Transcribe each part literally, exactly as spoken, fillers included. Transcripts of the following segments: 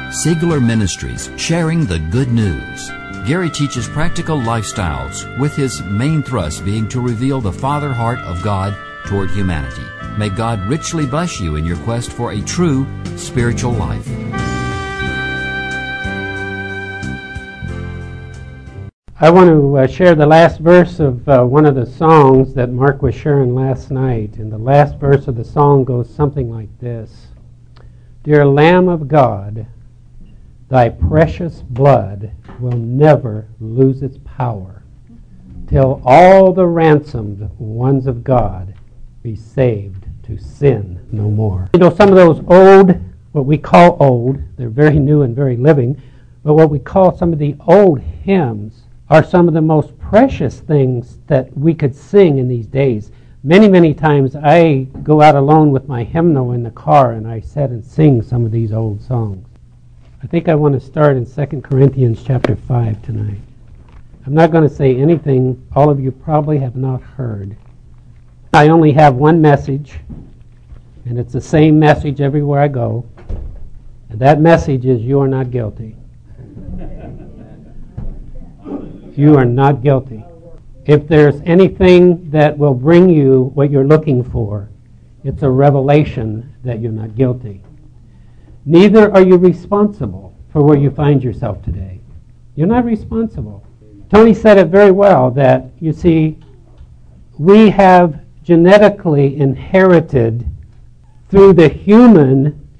Sigler Ministries, sharing the good news. Gary teaches practical lifestyles, with his main thrust being to reveal the Father heart of God toward humanity. May God richly bless you in your quest for a true spiritual life. I want to uh, share the last verse of uh, one of the songs that Mark was sharing last night. And the last verse of the song goes something like this. Dear Lamb of God, thy precious blood will never lose its power till all the ransomed ones of God be saved to sin no more. You know, some of those old, what we call old, they're very new and very living, but what we call some of the old hymns are some of the most precious things that we could sing in these days. Many, many times I go out alone with my hymnal in the car and I sit and sing some of these old songs. I think I want to start in Second Corinthians chapter five tonight. I'm not going to say anything all of you probably have not heard. I only have one message, and it's the same message everywhere I go. And that message is, you are not guilty. You are not guilty. If there's anything that will bring you what you're looking for, it's a revelation that you're not guilty. Neither are you responsible for where you find yourself today. You're not responsible. Tony said it very well, that, you see, we have genetically inherited through the human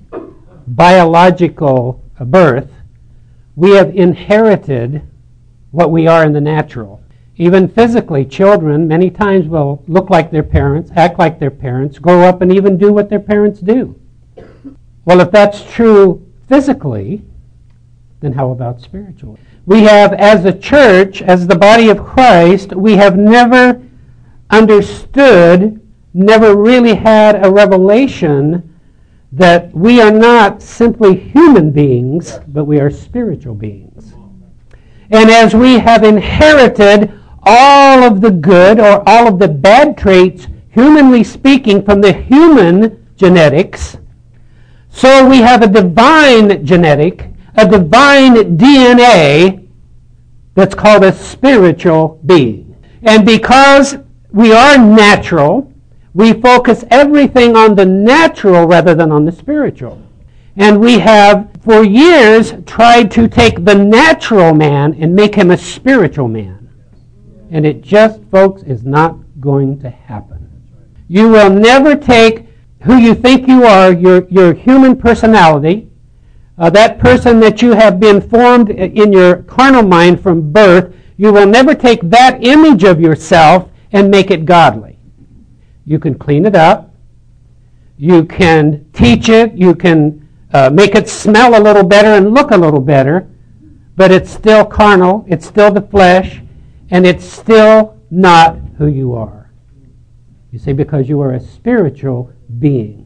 biological birth, we have inherited what we are in the natural. Even physically, children many times will look like their parents, act like their parents, grow up and even do what their parents do. Well, if that's true physically, then how about spiritually? We have, as a church, as the body of Christ, we have never understood, never really had a revelation that we are not simply human beings, but we are spiritual beings. And as we have inherited all of the good or all of the bad traits, humanly speaking, from the human genetics, so we have a divine genetic, a divine D N A that's called a spiritual being. And because we are natural, we focus everything on the natural rather than on the spiritual. And we have, for years, tried to take the natural man and make him a spiritual man. And it just, folks, is not going to happen. You will never take who you think you are, your, your human personality, uh, that person that you have been formed in your carnal mind from birth, you will never take that image of yourself and make it godly. You can clean it up. You can teach it. You can uh, make it smell a little better and look a little better, but it's still carnal. It's still the flesh, and it's still not who you are. You see, because you are a spiritual being.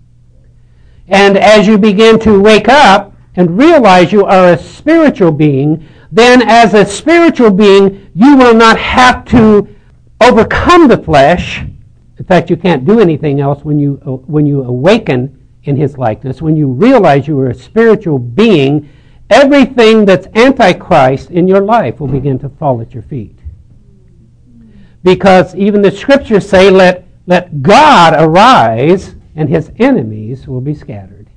And as you begin to wake up and realize you are a spiritual being, then as a spiritual being, you will not have to overcome the flesh. In fact, you can't do anything else when you when you awaken in his likeness. When you realize you are a spiritual being, everything that's antichrist in your life will begin to fall at your feet. Because even the scriptures say, let Let God arise, and his enemies will be scattered.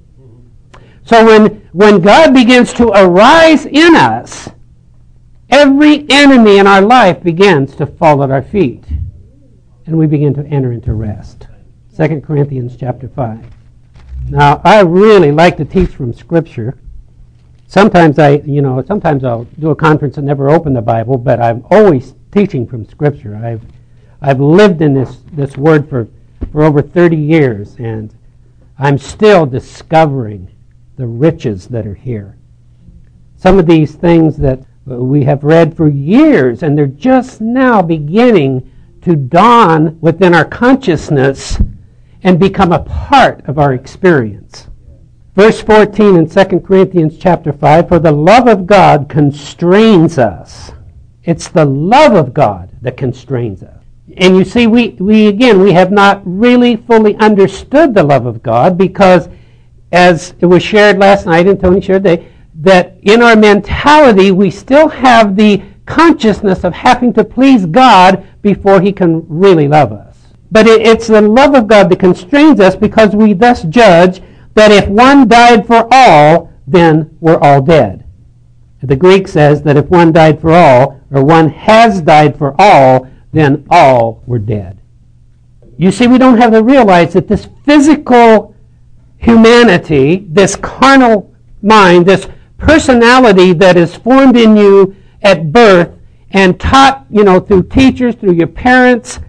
So when, when God begins to arise in us, every enemy in our life begins to fall at our feet, and we begin to enter into rest. Second Corinthians chapter five. Now, I really like to teach from Scripture. Sometimes I, you know, sometimes I'll do a conference and never open the Bible, but I'm always teaching from Scripture. I've I've lived in this, this word for, for over thirty years, and I'm still discovering the riches that are here. Some of these things that we have read for years, and they're just now beginning to dawn within our consciousness and become a part of our experience. Verse fourteen in Second Corinthians chapter five, for the love of God constrains us. It's the love of God that constrains us. And you see, we, we again, we have not really fully understood the love of God, because as it was shared last night and Tony shared today, that in our mentality we still have the consciousness of having to please God before he can really love us. But it, it's the love of God that constrains us, because we thus judge that if one died for all, then we're all dead. The Greek says that if one died for all, or one has died for all, then all were dead. You see, we don't have to realize that this physical humanity, this carnal mind, this personality that is formed in you at birth and taught, you know, through teachers, through your parents,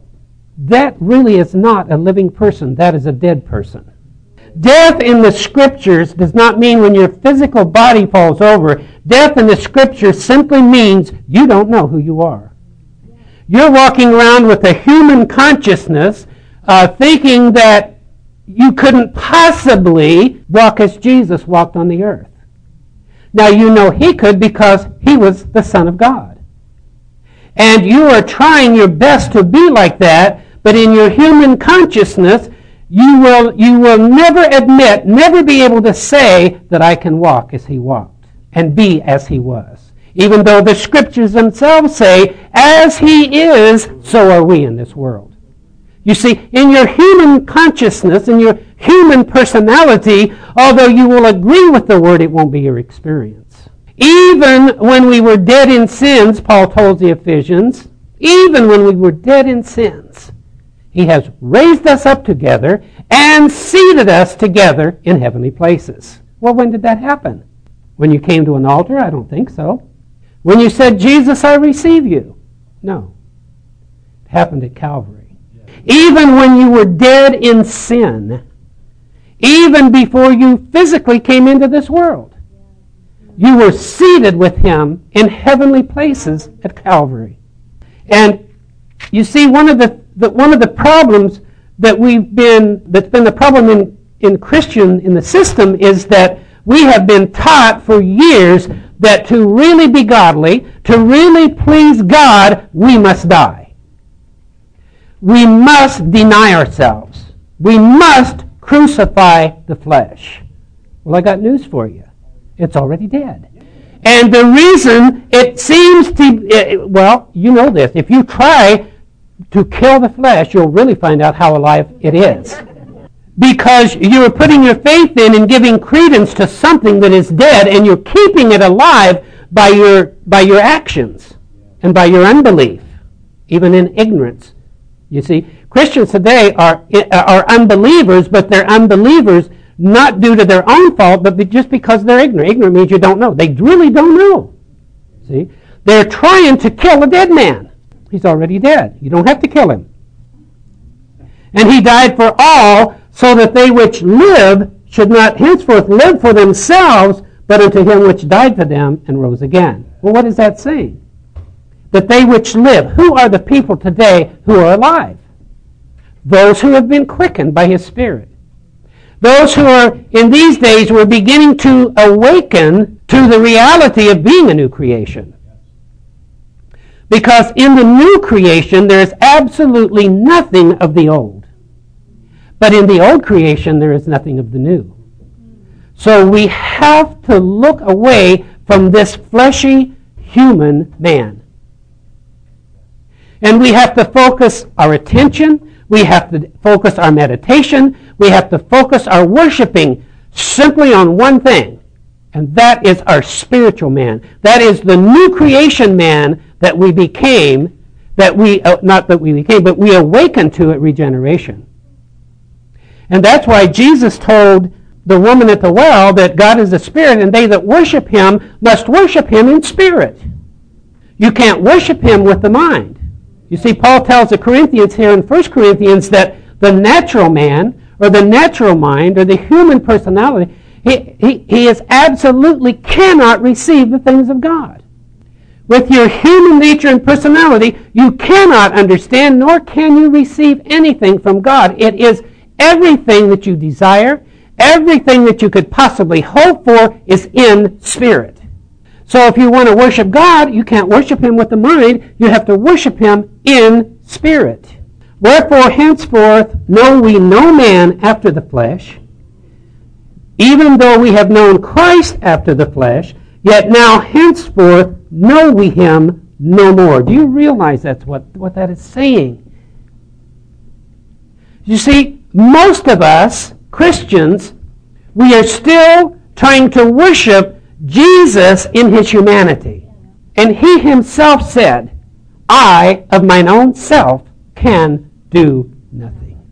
that really is not a living person. That is a dead person. Death in the Scriptures does not mean when your physical body falls over. Death in the Scriptures simply means you don't know who you are. You're walking around with a human consciousness, uh, thinking that you couldn't possibly walk as Jesus walked on the earth. Now you know he could, because he was the Son of God. And you are trying your best to be like that, but in your human consciousness, you will, you will never admit, never be able to say that I can walk as he walked and be as he was. Even though the Scriptures themselves say, as he is, so are we in this world. You see, in your human consciousness, in your human personality, although you will agree with the Word, it won't be your experience. Even when we were dead in sins, Paul told the Ephesians, even when we were dead in sins, he has raised us up together and seated us together in heavenly places. Well, when did that happen? When you came to an altar? I don't think so. When you said, Jesus, I receive you? No. It happened at Calvary. Even when you were dead in sin, even before you physically came into this world, you were seated with him in heavenly places at Calvary. And you see, one of the, the one of the problems that we've been that's been the problem in, in Christian in the system is that we have been taught for years that to really be godly, to really please God, we must die. We must deny ourselves. We must crucify the flesh. Well, I got news for you. It's already dead. And the reason it seems to, well, you know this. If you try to kill the flesh, you'll really find out how alive it is. Because you're putting your faith in and giving credence to something that is dead, and you're keeping it alive by your, by your actions and by your unbelief, even in ignorance. You see, Christians today are, are unbelievers, but they're unbelievers not due to their own fault, but just because they're ignorant. Ignorant means you don't know. They really don't know. See? They're trying to kill a dead man. He's already dead. You don't have to kill him. And he died for all, so that they which live should not henceforth live for themselves, but unto him which died for them and rose again. Well, what is that saying? That they which live. Who are the people today who are alive? Those who have been quickened by his Spirit. Those who are, in these days, were beginning to awaken to the reality of being a new creation. Because in the new creation, there is absolutely nothing of the old. But in the old creation, there is nothing of the new. So we have to look away from this fleshy human man. And we have to focus our attention. We have to focus our meditation. We have to focus our worshiping simply on one thing. And that is our spiritual man. That is the new creation man that we became, that we, uh, not that we became, but we awakened to at regeneration. And that's why Jesus told the woman at the well that God is a spirit, and they that worship him must worship him in spirit. You can't worship him with the mind. You see, Paul tells the Corinthians here in First Corinthians that the natural man, or the natural mind, or the human personality, he, he, he is absolutely cannot receive the things of God. With your human nature and personality, you cannot understand, nor can you receive anything from God. It is everything that you desire, everything that you could possibly hope for is in spirit. So if you want to worship God, you can't worship him with the mind. You have to worship him in spirit. Wherefore henceforth know we no man after the flesh. even though we have known Christ after the flesh, yet now henceforth know we him no more. Do you realize that's what, what that is saying? You see, most of us, Christians, we are still trying to worship Jesus in his humanity. And he himself said, I of mine own self can do nothing.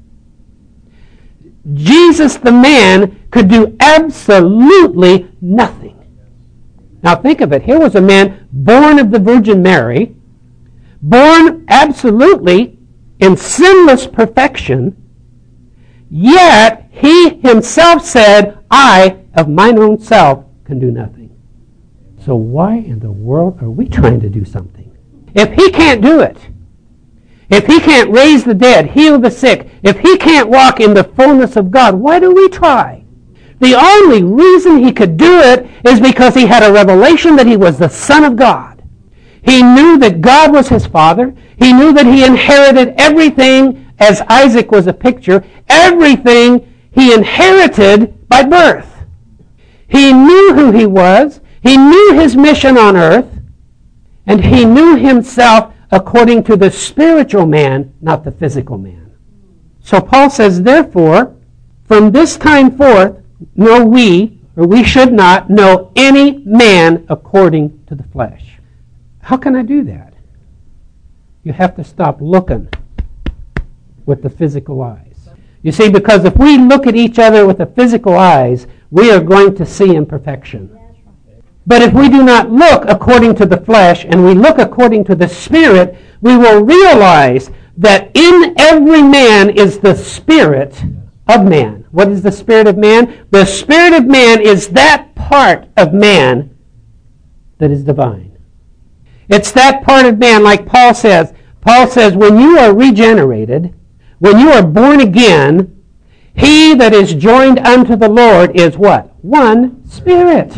Jesus the man could do absolutely nothing. Now think of it. Here was a man born of the Virgin Mary, born absolutely in sinless perfection, yet he himself said, I of mine own self can do nothing. So why in the world are we trying to do something? If he can't do it, if he can't raise the dead, heal the sick, if he can't walk in the fullness of God, why do we try? The only reason he could do it is because he had a revelation that he was the Son of God. He knew that God was his Father. He knew that he inherited everything, as Isaac was a picture, everything he inherited by birth. He knew who he was. He knew his mission on earth. And he knew himself according to the spiritual man, not the physical man. So Paul says, therefore, from this time forth, know we, or we should not, know any man according to the flesh. How can I do that? You have to stop looking with the physical eyes. You see, because if we look at each other with the physical eyes, we are going to see imperfection. But if we do not look according to the flesh and we look according to the Spirit, we will realize that in every man is the spirit of man. What is the spirit of man? The spirit of man is that part of man that is divine. It's that part of man, like Paul says. Paul says, when you are regenerated, when you are born again, he that is joined unto the Lord is what? One spirit.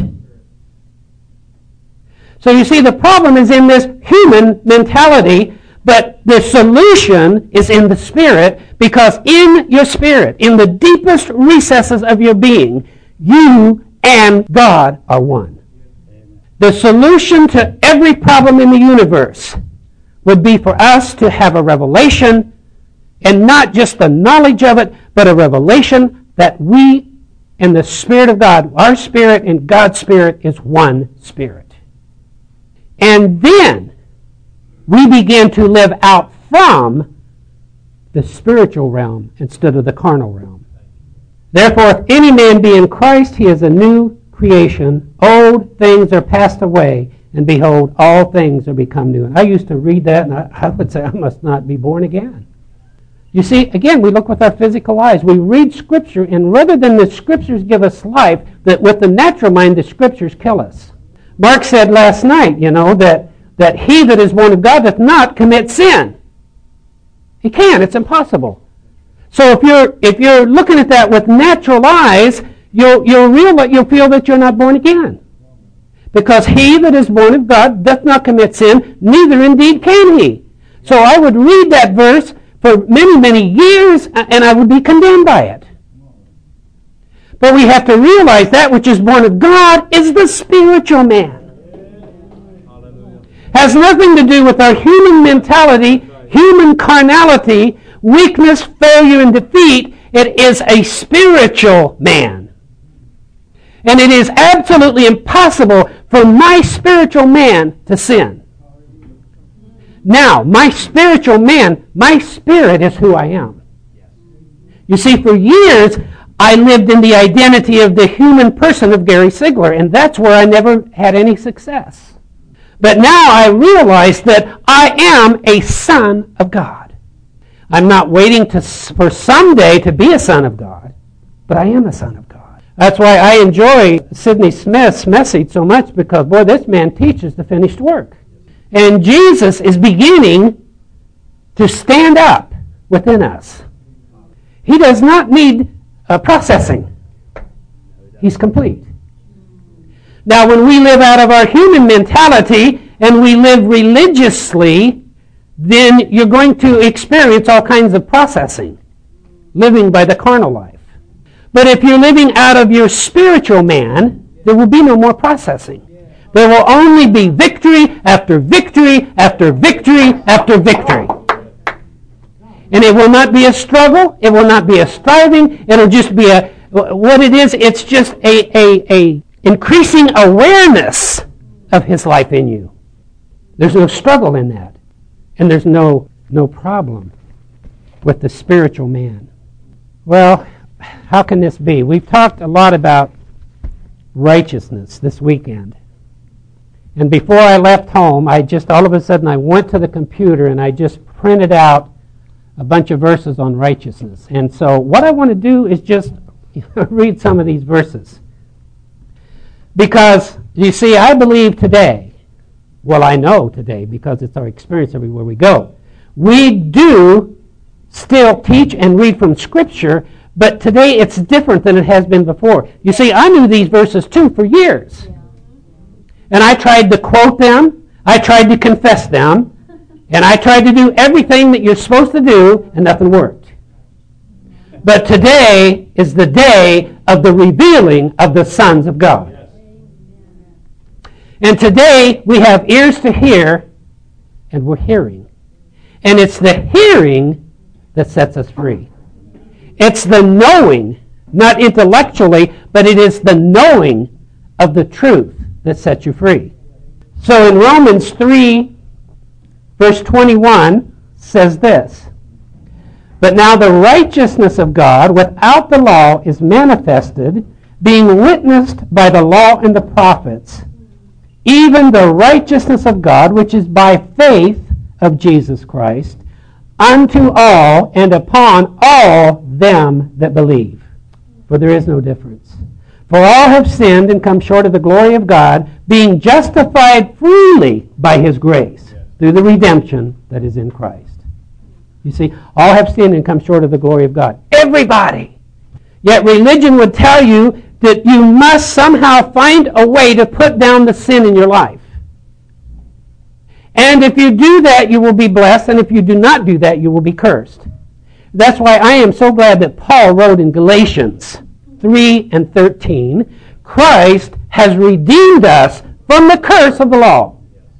So you see, the problem is in this human mentality, but the solution is in the Spirit, because in your spirit, in the deepest recesses of your being, you and God are one. The solution to every problem in the universe would be for us to have a revelation, and not just the knowledge of it, but a revelation that we and the Spirit of God, our spirit and God's Spirit, is one Spirit. And then we begin to live out from the spiritual realm instead of the carnal realm. Therefore, if any man be in Christ, he is a new creation. Old things are passed away, and behold, all things are become new. And I used to read that, and I, I would say, I must not be born again. You see, again, we look with our physical eyes. We read Scripture, and rather than the Scriptures give us life, that with the natural mind, the Scriptures kill us. Mark said last night, you know, that, that he that is born of God doth not commit sin. He can't. It's impossible. So if you're if you're looking at that with natural eyes, you'll you'll realize you'll feel that you're not born again, because he that is born of God doth not commit sin, neither indeed can he. So I would read that verse for many many years, and I would be condemned by it. But we have to realize that which is born of God is the spiritual man. Hallelujah. Has nothing to do with our human mentality, human carnality, weakness, failure, and defeat. It is a spiritual man. And it is absolutely impossible for my spiritual man to sin. Now, my spiritual man, my spirit is who I am. You see, for years, I lived in the identity of the human person of Gary Sigler, and that's where I never had any success. But now I realize that I am a son of God. I'm not waiting to, for someday to be a son of God, but I am a son of God. That's why I enjoy Sidney Smith's message so much, because, boy, this man teaches the finished work. And Jesus is beginning to stand up within us. He does not need Uh, processing. He's complete. Now, when we live out of our human mentality and we live religiously, then you're going to experience all kinds of processing, living by the carnal life. But if you're living out of your spiritual man, there will be no more processing. There will only be victory after victory after victory after victory. And it will not be a struggle. It will not be a striving. It'll just be a, what it is, it's just a, a, a increasing awareness of His life in you. There's no struggle in that. And there's no, no problem with the spiritual man. Well, how can this be? We've talked a lot about righteousness this weekend. And before I left home, I just all of a sudden I went to the computer and I just printed out a bunch of verses on righteousness. And so what I want to do is just read some of these verses. Because, you see, I believe today, well, I know today because it's our experience everywhere we go, we do still teach and read from Scripture, but today it's different than it has been before. You see, I knew these verses too for years. And I tried to quote them, I tried to confess them, and I tried to do everything that you're supposed to do, and nothing worked. But today is the day of the revealing of the sons of God. And today we have ears to hear, and we're hearing. And it's the hearing that sets us free. It's the knowing, not intellectually, but it is the knowing of the truth that sets you free. So in Romans three, verse twenty-one, says this, "But now the righteousness of God without the law is manifested, being witnessed by the law and the prophets, even the righteousness of God, which is by faith of Jesus Christ, unto all and upon all them that believe. For there is no difference. For all have sinned and come short of the glory of God, being justified freely by His grace, through the redemption that is in Christ." You see, all have sinned and come short of the glory of God. Everybody. Yet religion would tell you that you must somehow find a way to put down the sin in your life. And if you do that, you will be blessed, and if you do not do that, you will be cursed. That's why I am so glad that Paul wrote in Galatians three and thirteen, "Christ has redeemed us from the curse of the law."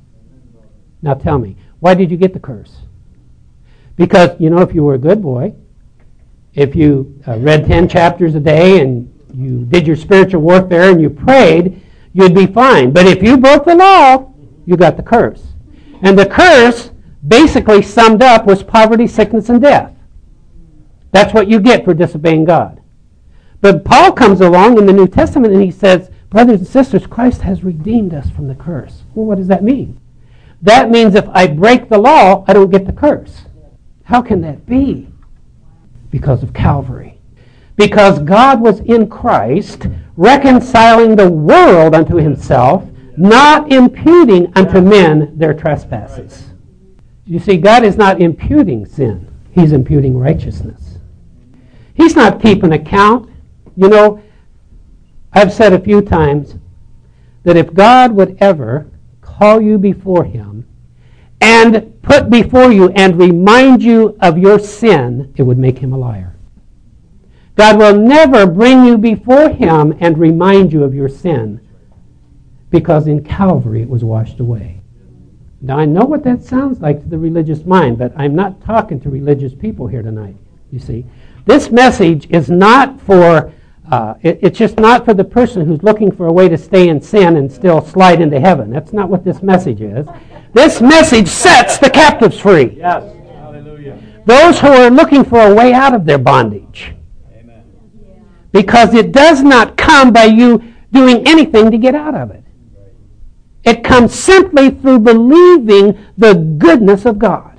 Now tell me, why did you get the curse? Because, you know, if you were a good boy, if you uh, read ten chapters a day and you did your spiritual warfare and you prayed, you'd be fine. But if you broke the law, you got the curse. And the curse, basically summed up, was poverty, sickness, and death. That's what you get for disobeying God. But Paul comes along in the New Testament and he says, brothers and sisters, Christ has redeemed us from the curse. Well, what does that mean? That means if I break the law, I don't get the curse. How can that be? Because of Calvary. Because God was in Christ, reconciling the world unto Himself, not imputing unto men their trespasses. You see, God is not imputing sin. He's imputing righteousness. He's not keeping account. You know, I've said a few times that if God would ever call you before Him and put before you and remind you of your sin, it would make Him a liar. God will never bring you before Him and remind you of your sin, because in Calvary it was washed away. Now I know what that sounds like to the religious mind, but I'm not talking to religious people here tonight, you see. This message is not for, uh, it, it's just not for the person who's looking for a way to stay in sin and still slide into heaven. That's not what this message is. This message sets the captives free. Yes. Hallelujah. Those who are looking for a way out of their bondage. Amen. Because it does not come by you doing anything to get out of it. It comes simply through believing the goodness of God.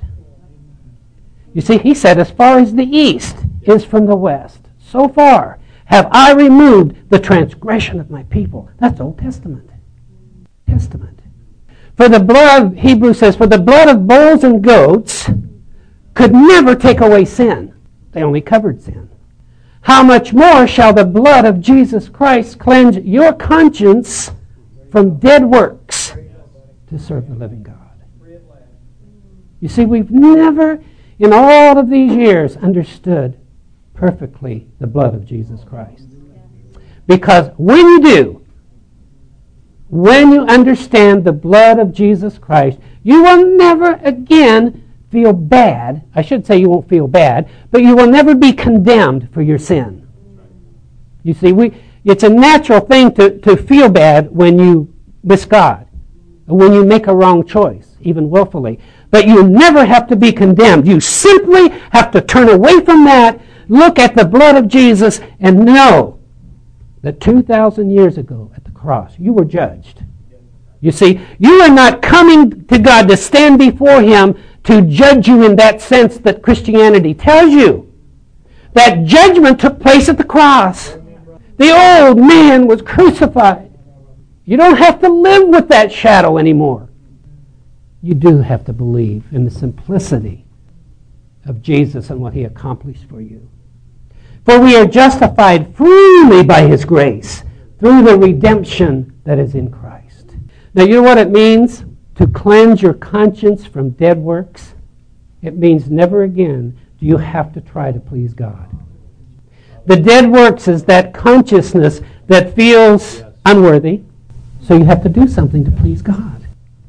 You see, He said, as far as the east is from the west, so far have I removed the transgression of my people. That's Old Testament. Testament. For the blood, Hebrews says, for the blood of bulls and goats could never take away sin. They only covered sin. How much more shall the blood of Jesus Christ cleanse your conscience from dead works to serve the living God? You see, we've never, in all of these years, understood perfectly the blood of Jesus Christ. Because when you do, when you understand the blood of Jesus Christ, you will never again feel bad. I should say you won't feel bad, but you will never be condemned for your sin. You see, we it's a natural thing to, to feel bad when you miss God, when you make a wrong choice, even willfully. But you never have to be condemned. You simply have to turn away from that, look at the blood of Jesus, and know that two thousand years ago at the cross, you were judged. You see, you are not coming to God to stand before Him to judge you in that sense that Christianity tells you. That judgment took place at the cross. The old man was crucified. You don't have to live with that shadow anymore. You do have to believe in the simplicity of Jesus and what He accomplished for you. For we are justified freely by His grace through the redemption that is in Christ. Now, you know what it means to cleanse your conscience from dead works? It means never again do you have to try to please God. The dead works is that consciousness that feels unworthy, so you have to do something to please God.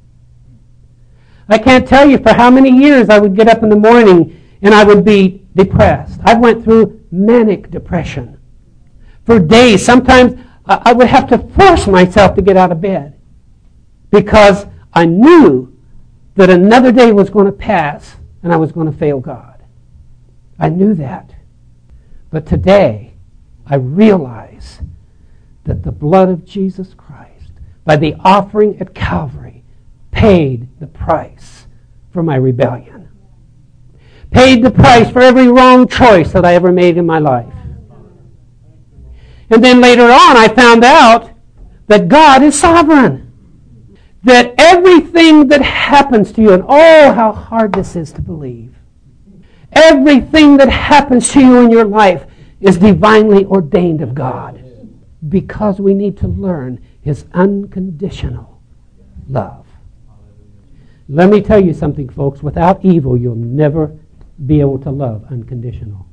I can't tell you for how many years I would get up in the morning and I would be depressed. I went through manic depression. For days, sometimes I would have to force myself to get out of bed because I knew that another day was going to pass and I was going to fail God. I knew that. But today, I realize that the blood of Jesus Christ, by the offering at Calvary, paid the price for my rebellion. Paid the price for every wrong choice that I ever made in my life. And then later on, I found out that God is sovereign. That everything that happens to you, and oh, how hard this is to believe, everything that happens to you in your life is divinely ordained of God, because we need to learn His unconditional love. Let me tell you something, folks. Without evil, you'll never be able to love unconditional.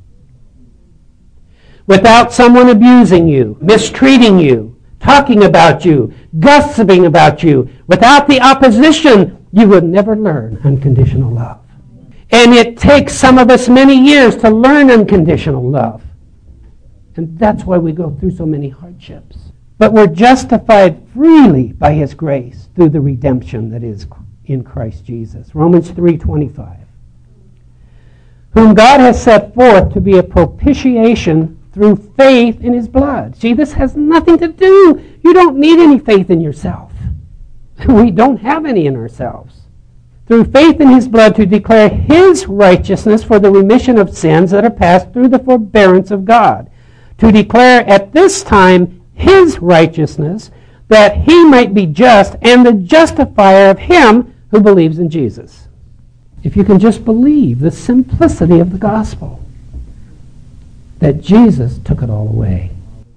Without someone abusing you, mistreating you, talking about you, gossiping about you, without the opposition, you would never learn unconditional love. And it takes some of us many years to learn unconditional love. And that's why we go through so many hardships. But we're justified freely by His grace through the redemption that is in Christ Jesus. Romans three twenty-five. Whom God has set forth to be a propitiation through faith in His blood. See, this has nothing to do. You don't need any faith in yourself. We don't have any in ourselves. Through faith in His blood to declare His righteousness for the remission of sins that are passed through the forbearance of God. To declare at this time His righteousness, that He might be just and the justifier of him who believes in Jesus. If you can just believe the simplicity of the gospel, that Jesus took it all away.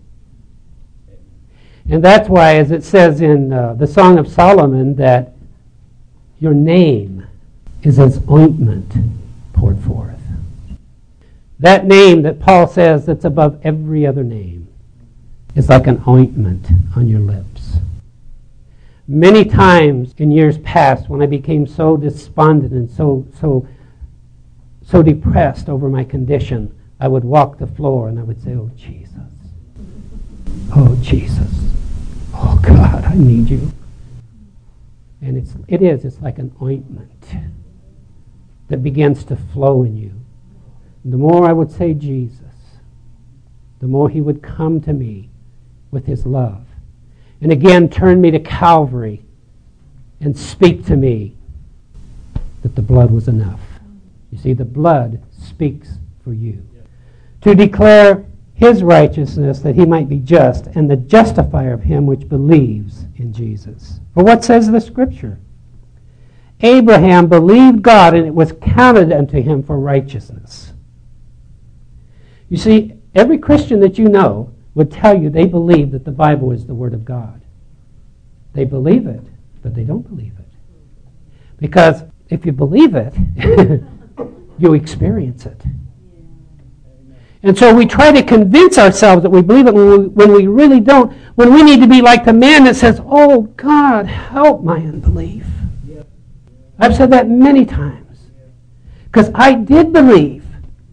And that's why, as it says in uh, the Song of Solomon, that your name is as ointment poured forth. That name that Paul says that's above every other name is like an ointment on your lips. Many times in years past, when I became so despondent and so so so depressed over my condition, I would walk the floor and I would say, "Oh Jesus, oh Jesus, oh God, I need you." And it's it is it's like an ointment that begins to flow in you. And the more I would say Jesus, the more He would come to me with His love. And again, turn me to Calvary and speak to me that the blood was enough. You see, the blood speaks for you. Yeah. To declare His righteousness, that He might be just, and the justifier of him which believes in Jesus. For what says the Scripture? Abraham believed God, and it was counted unto him for righteousness. You see, every Christian that you know would tell you they believe that the Bible is the Word of God. They believe it, but they don't believe it. Because if you believe it, you experience it. And so we try to convince ourselves that we believe it when we, when we really don't, when we need to be like the man that says, oh, God, help my unbelief. Yep. I've said that many times. Because I did believe,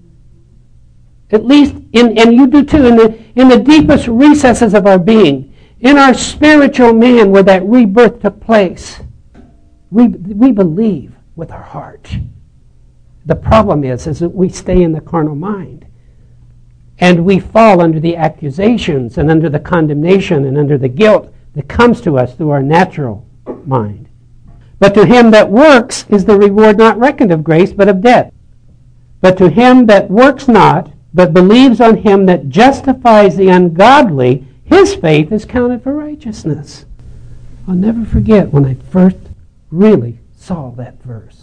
at least, in, and you do too, in the, in the deepest recesses of our being, in our spiritual man where that rebirth took place, we, we believe with our heart. The problem is, is that we stay in the carnal mind. And we fall under the accusations and under the condemnation and under the guilt that comes to us through our natural mind. But to him that works is the reward not reckoned of grace, but of debt. But to him that works not, but believes on him that justifies the ungodly, his faith is counted for righteousness. I'll never forget when I first really saw that verse.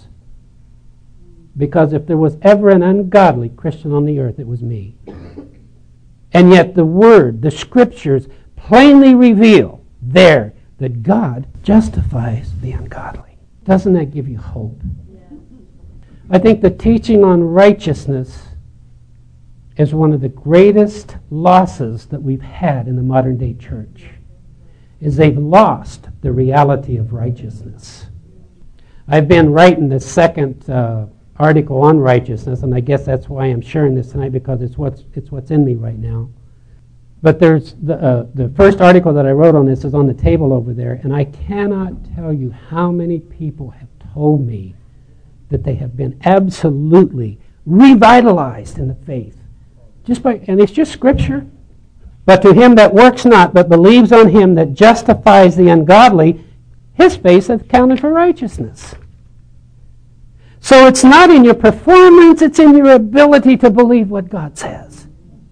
Because if there was ever an ungodly Christian on the earth, it was me. And yet the Word, the Scriptures, plainly reveal there that God justifies the ungodly. Doesn't that give you hope? Yeah. I think the teaching on righteousness is one of the greatest losses that we've had in the modern day church, is they've lost the reality of righteousness. I've been writing the second uh, article on righteousness, and I guess that's why I'm sharing this tonight, because it's what's it's what's in me right now. But there's the uh, the first article that I wrote on this is on the table over there, and I cannot tell you how many people have told me that they have been absolutely revitalized in the faith, just by and it's just Scripture. But to him that works not, but believes on him that justifies the ungodly, his faith is counted for righteousness. So it's not in your performance, it's in your ability to believe what God says.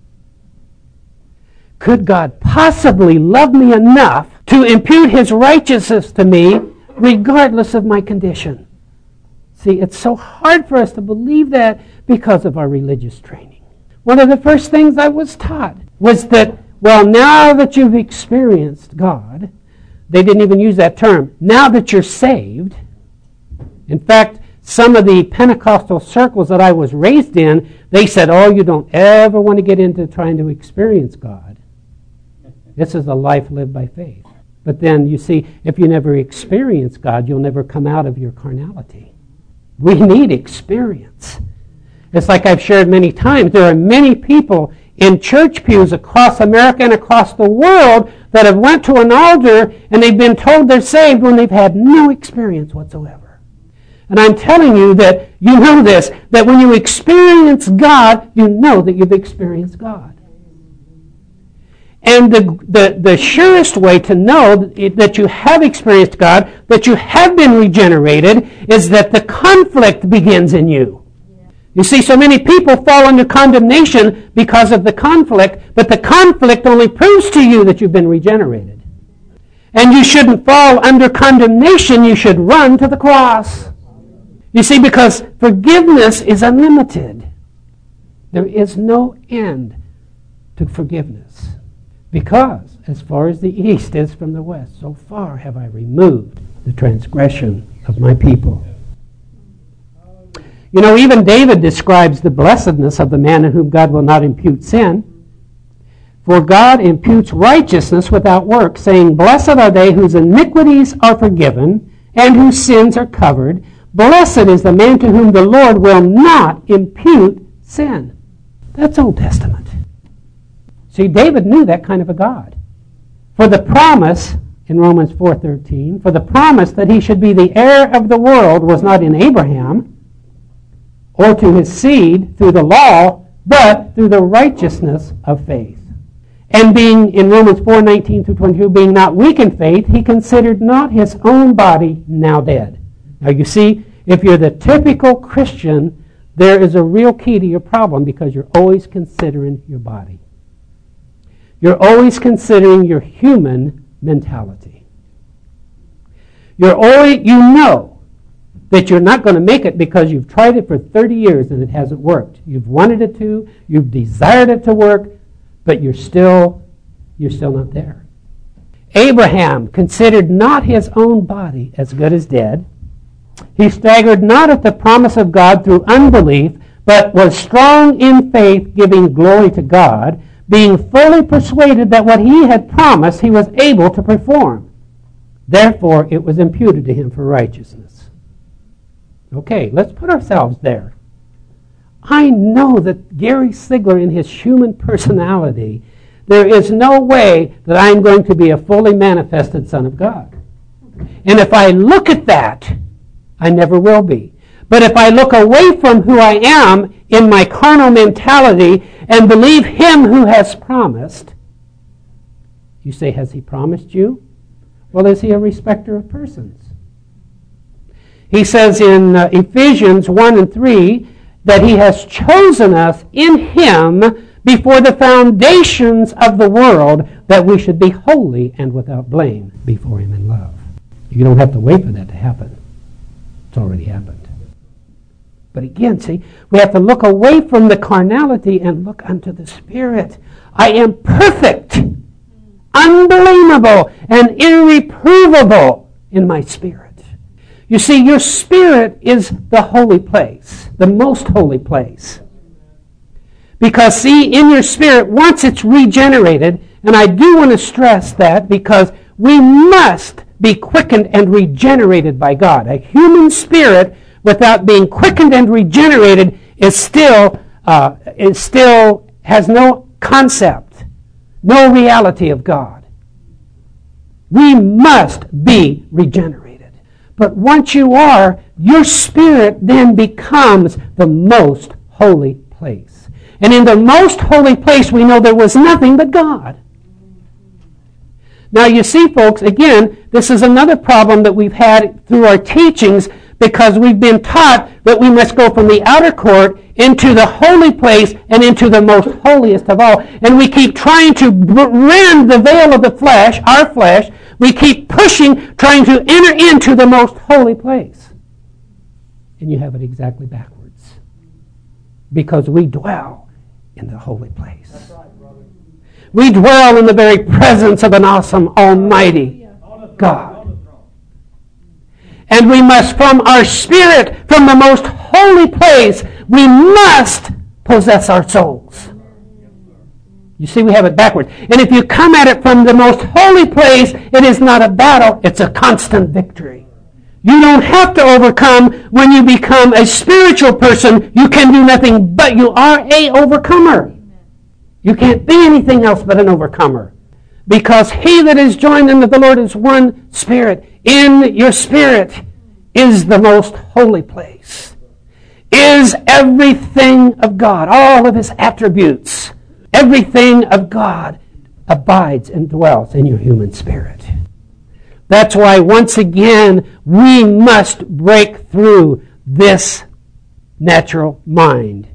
Could God possibly love me enough to impute his righteousness to me regardless of my condition? See, it's so hard for us to believe that because of our religious training. One of the first things I was taught was that, well, now that you've experienced God, they didn't even use that term, now that you're saved. In fact, some of the Pentecostal circles that I was raised in, they said, oh, you don't ever want to get into trying to experience God. This is a life lived by faith. But then, you see, if you never experience God, you'll never come out of your carnality. We need experience. It's like I've shared many times. There are many people in church pews across America and across the world that have went to an altar and they've been told they're saved when they've had no experience whatsoever. And I'm telling you that you know this, that when you experience God, you know that you've experienced God. And the, the, the surest way to know that you have experienced God, that you have been regenerated, is that the conflict begins in you. You see, so many people fall under condemnation because of the conflict, but the conflict only proves to you that you've been regenerated. And you shouldn't fall under condemnation, you should run to the cross. You see, because forgiveness is unlimited. There is no end to forgiveness. Because, as far as the east is from the west, so far have I removed the transgression of my people. You know, even David describes the blessedness of the man in whom God will not impute sin. For God imputes righteousness without works, saying, blessed are they whose iniquities are forgiven and whose sins are covered. Blessed is the man to whom the Lord will not impute sin. That's Old Testament. See, David knew that kind of a God. For the promise, in Romans four thirteen, for the promise that he should be the heir of the world was not in Abraham or to his seed through the law, but through the righteousness of faith. And being, in Romans four nineteen through twenty-two, being not weak in faith, he considered not his own body now dead. Now you see, if you're the typical Christian, there is a real key to your problem because you're always considering your body. You're always considering your human mentality. You're always, you know that you're not going to make it because you've tried it for thirty years and it hasn't worked. You've wanted it to, you've desired it to work, but you're still, you're still not there. Abraham considered not his own body as good as dead. He staggered not at the promise of God through unbelief, but was strong in faith, giving glory to God, being fully persuaded that what he had promised he was able to perform. Therefore it was imputed to him for righteousness. Okay, let's put ourselves there. I know that Gary Sigler, in his human personality, there is no way that I'm going to be a fully manifested Son of God. And if I look at that, I never will be. But if I look away from who I am in my carnal mentality and believe him who has promised, you say, has he promised you? Well, is he a respecter of persons? He says in uh, Ephesians one and three that he has chosen us in him before the foundations of the world, that we should be holy and without blame before him in love. You don't have to wait for that to happen. It's already happened. But again, see, we have to look away from the carnality and look unto the Spirit. I am perfect, unblameable, and irreprovable in my spirit. You see, your spirit is the holy place, the most holy place. Because, see, in your spirit, once it's regenerated, and I do want to stress that because we must be quickened and regenerated by God. A human spirit without being quickened and regenerated is still, uh, is still has no concept, no reality of God. We must be regenerated. But once you are, your spirit then becomes the most holy place. And in the most holy place, we know there was nothing but God. Now, you see, folks, again, this is another problem that we've had through our teachings, because we've been taught that we must go from the outer court into the holy place and into the most holiest of all. And we keep trying to rend the veil of the flesh, our flesh. We keep pushing, trying to enter into the most holy place. And you have it exactly backwards. Because we dwell in the holy place. That's right, brother. We dwell in the very presence of an awesome, almighty God. And we must, from our spirit, from the most holy place, we must possess our souls. You see, we have it backwards. And if you come at it from the most holy place, it is not a battle, it's a constant victory. You don't have to overcome when you become a spiritual person. You can do nothing, but you are a overcomer. You can't be anything else but an overcomer. Because he that is joined unto the Lord is one spirit. In your spirit is the most holy place. Is everything of God, all of his attributes. Everything of God abides and dwells in your human spirit. That's why, once again, we must break through this natural mind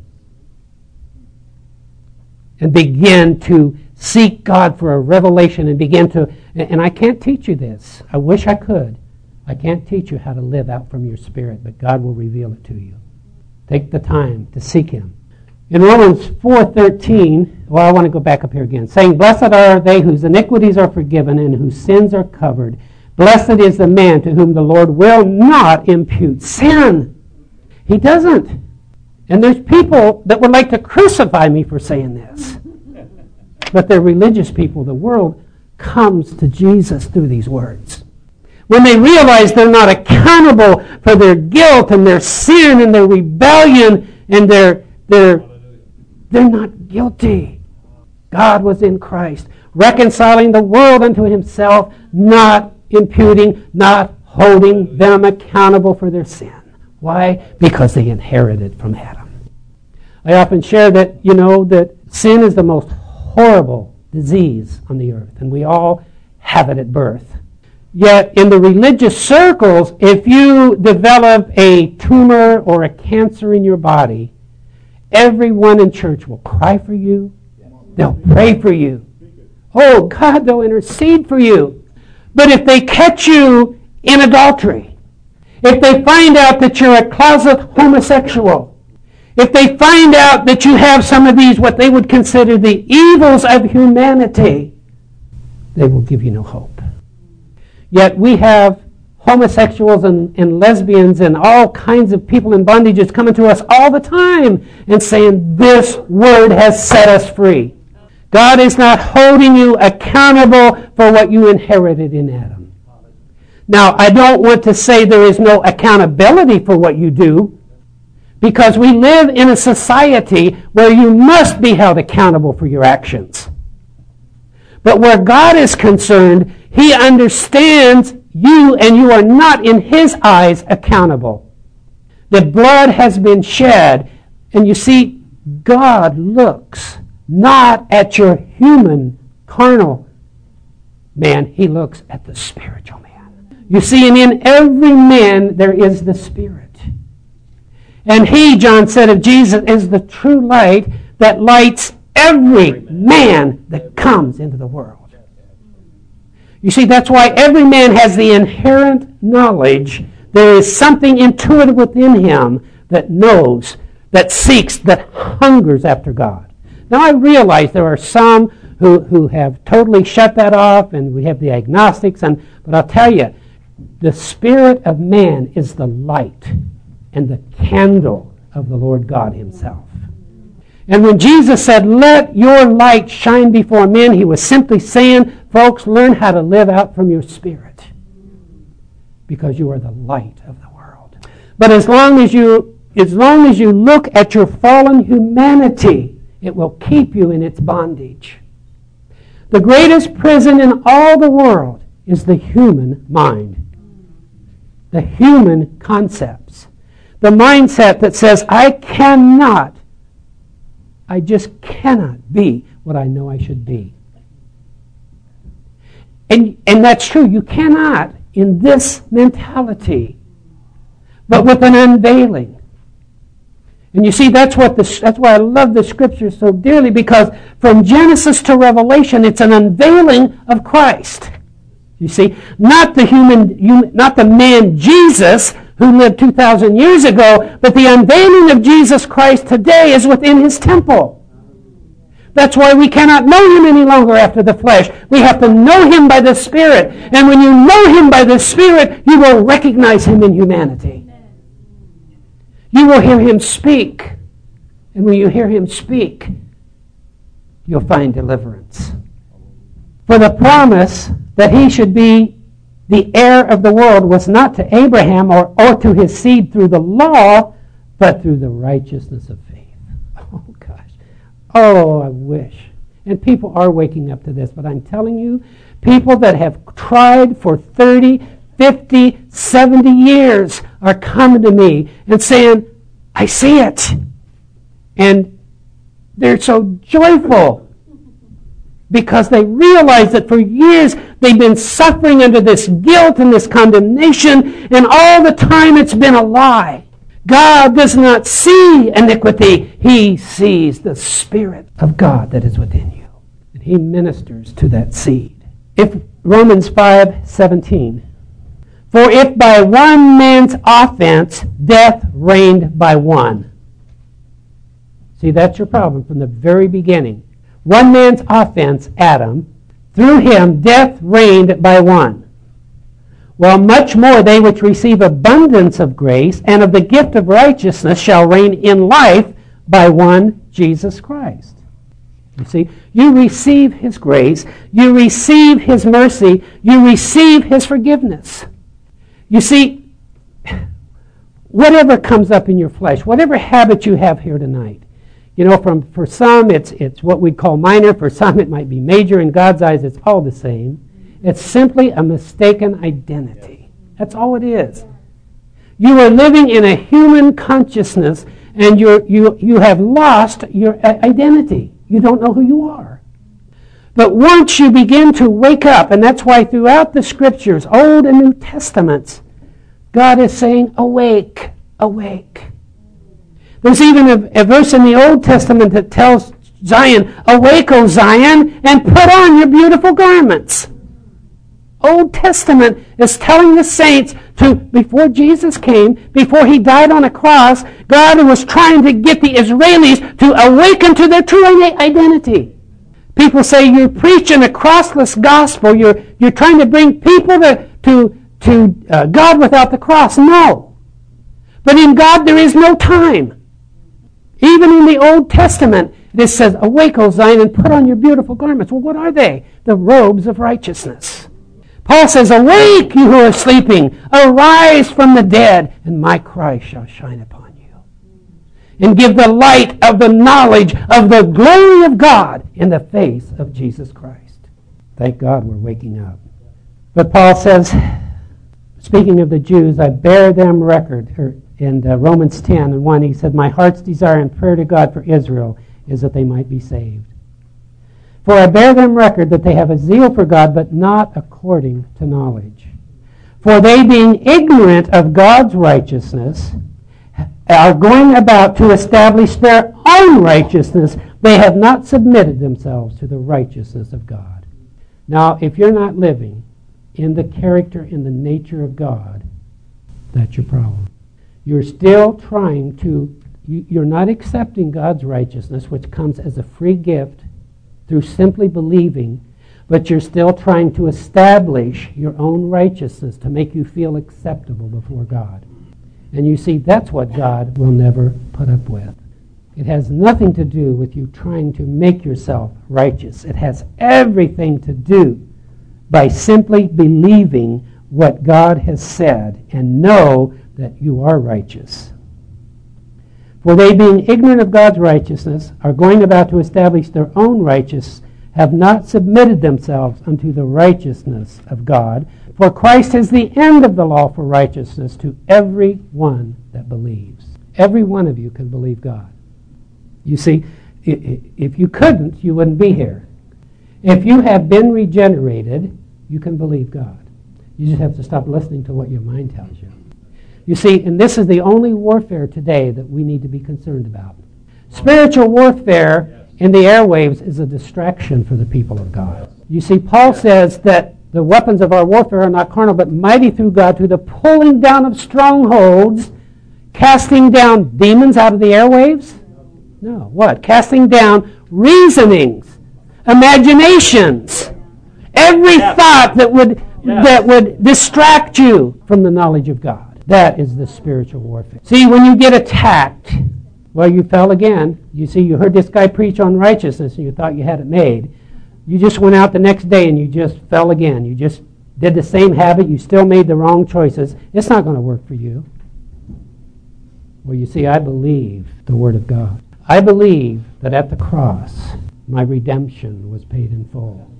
and begin to seek God for a revelation and begin to, and I can't teach you this. I wish I could. I can't teach you how to live out from your spirit, but God will reveal it to you. Take the time to seek him. In Romans four thirteen, well, I want to go back up here again, saying, blessed are they whose iniquities are forgiven and whose sins are covered. Blessed is the man to whom the Lord will not impute sin. He doesn't. And there's people that would like to crucify me for saying this. But they're religious people. The world comes to Jesus through these words. When they realize they're not accountable for their guilt and their sin and their rebellion and their, their they're not guilty. God was in Christ, reconciling the world unto himself, not imputing, not holding them accountable for their sin. Why? Because they inherited from Adam. I often share that, you know, that sin is the most horrible disease on the earth, and we all have it at birth. Yet in the religious circles, if you develop a tumor or a cancer in your body, everyone in church will cry for you. They'll pray for you. Oh, God, they'll intercede for you. But if they catch you in adultery, if they find out that you're a closet homosexual, if they find out that you have some of these, what they would consider the evils of humanity, they will give you no hope. Yet we have homosexuals and, and lesbians and all kinds of people in bondages coming to us all the time and saying, this word has set us free. God is not holding you accountable for what you inherited in Adam. Now, I don't want to say there is no accountability for what you do, because we live in a society where you must be held accountable for your actions. But where God is concerned, He understands you, and you are not in His eyes accountable. The blood has been shed, and you see, God looks not at your human, carnal man. He looks at the spiritual man. You see, and in every man there is the Spirit. And He, John said of Jesus, is the true light that lights every man that comes into the world. You see, that's why every man has the inherent knowledge. There is something intuitive within him that knows, that seeks, that hungers after God. Now, I realize there are some who, who have totally shut that off, and we have the agnostics, and but I'll tell you, the spirit of man is the light and the candle of the Lord God Himself. And when Jesus said, let your light shine before men, He was simply saying, folks, learn how to live out from your spirit, because you are the light of the world. But as long as you, as long as you look at your fallen humanity, it will keep you in its bondage. The greatest prison in all the world is the human mind, the human concepts, the mindset that says, I cannot, I just cannot be what I know I should be. And, and that's true. You cannot in this mentality, but with an unveiling. And you see, that's what the, that's why I love the Scriptures so dearly, because from Genesis to Revelation, it's an unveiling of Christ. You see, not the human, not the man Jesus who lived two thousand years ago, but the unveiling of Jesus Christ today is within His temple. That's why we cannot know Him any longer after the flesh. We have to know Him by the Spirit. And when you know Him by the Spirit, you will recognize Him in humanity. You will hear Him speak. And when you hear Him speak, you'll find deliverance. For the promise that He should be the heir of the world was not to Abraham or, or to his seed through the law, but through the righteousness of faith. Oh, gosh. Oh, I wish. And people are waking up to this, but I'm telling you, people that have tried for thirty, fifty, seventy years are coming to me and saying, I see it. And they're so joyful because they realize that for years they've been suffering under this guilt and this condemnation, and all the time it's been a lie. God does not see iniquity. He sees the Spirit of God that is within you. And He ministers to that seed. If Romans five seventeen. For if by one man's offense death reigned by one. See, that's your problem from the very beginning. One man's offense, Adam, through him death reigned by one. Well, much more they which receive abundance of grace and of the gift of righteousness shall reign in life by one, Jesus Christ. You see, you receive His grace, you receive His mercy, you receive His forgiveness. You see, whatever comes up in your flesh, whatever habit you have here tonight, you know, from for some it's it's what we call minor, for some it might be major. In God's eyes, it's all the same. It's simply a mistaken identity. That's all it is. You are living in a human consciousness, and you're, you you have lost your identity. You don't know who you are. But once you begin to wake up, and that's why throughout the Scriptures, Old and New Testaments, God is saying, awake, awake. There's even a, a verse in the Old Testament that tells Zion, awake, O Zion, and put on your beautiful garments. Old Testament is telling the saints to, before Jesus came, before He died on a cross, God was trying to get the Israelis to awaken to their true identity. People say you're preaching a crossless gospel. You're, you're trying to bring people to, to, to uh, God without the cross. No. But in God there is no time. Even in the Old Testament, it says, awake, O Zion, and put on your beautiful garments. Well, what are they? The robes of righteousness. Paul says, awake, you who are sleeping. Arise from the dead, and my Christ shall shine upon you. And give the light of the knowledge of the glory of God in the face of Jesus Christ. Thank God we're waking up. But Paul says, speaking of the Jews, I bear them record. Or in uh, Romans ten and one, he said, my heart's desire and prayer to God for Israel is that they might be saved. For I bear them record that they have a zeal for God, but not according to knowledge. For they, being ignorant of God's righteousness, are going about to establish their own righteousness. They have not submitted themselves to the righteousness of God. Now, if you're not living in the character, in the nature of God, that's your problem. You're still trying to, you, you're not accepting God's righteousness, which comes as a free gift through simply believing, but you're still trying to establish your own righteousness to make you feel acceptable before God. And you see, that's what God will never put up with. It has nothing to do with you trying to make yourself righteous. It has everything to do by simply believing what God has said and know that you are righteous. For they, being ignorant of God's righteousness, are going about to establish their own righteousness, have not submitted themselves unto the righteousness of God. For Christ is the end of the law for righteousness to every one that believes. Every one of you can believe God. You see, if you couldn't, you wouldn't be here. If you have been regenerated, you can believe God. You just have to stop listening to what your mind tells you. You see, and this is the only warfare today that we need to be concerned about. Spiritual warfare in the airwaves is a distraction for the people of God. You see, Paul says that the weapons of our warfare are not carnal, but mighty through God to the pulling down of strongholds, casting down demons out of the airwaves? No. What? Casting down reasonings, imaginations, every yes. thought that would yes. that would distract you from the knowledge of God. That is the spiritual warfare. See, when you get attacked, well, you fell again. You see, you heard this guy preach on righteousness and you thought you had it made. You just went out the next day and you just fell again. You just did the same habit. You still made the wrong choices. It's not going to work for you. Well, you see, I believe the Word of God. I believe that at the cross, my redemption was paid in full.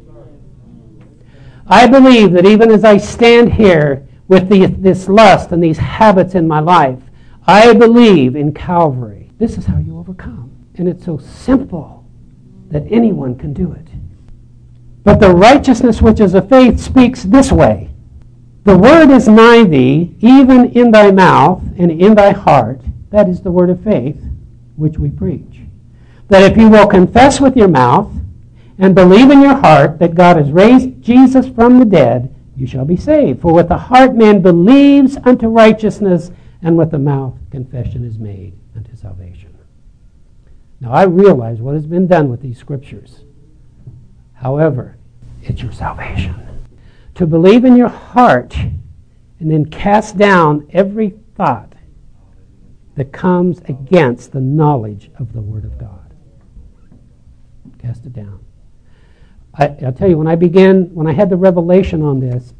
I believe that even as I stand here with the, this lust and these habits in my life, I believe in Calvary. This is how you overcome. And it's so simple that anyone can do it. But the righteousness which is of faith speaks this way. The word is nigh thee, even in thy mouth and in thy heart. That is the word of faith which we preach. That if you will confess with your mouth and believe in your heart that God has raised Jesus from the dead, you shall be saved. For with the heart man believes unto righteousness, and with the mouth confession is made unto salvation. Now I realize what has been done with these scriptures. However, it's your salvation. To believe in your heart and then cast down every thought that comes against the knowledge of the Word of God. Cast it down. I, I'll tell you, when I began, when I had the revelation on this,